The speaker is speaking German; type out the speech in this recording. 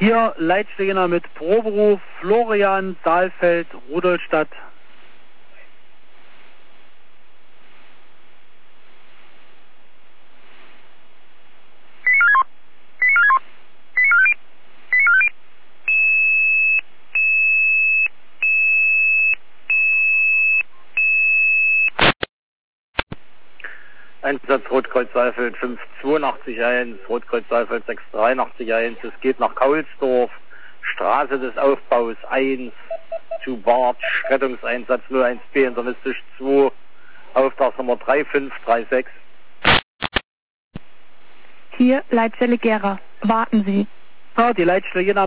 Hier Leitstelle Jena mit Proberuf Florian Saalfeld, Rudolstadt. Einsatz Rotkreuz Saalfeld 582-1, Rotkreuz Saalfeld 683-1, es geht nach Kaulsdorf, Straße des Aufbaus 1, zu Bartsch, Rettungseinsatz 01B, internistisch 2, Auftragsnummer 3536. Hier Leitstelle Gera. Warten Sie. Ja, die Leitstelle Jena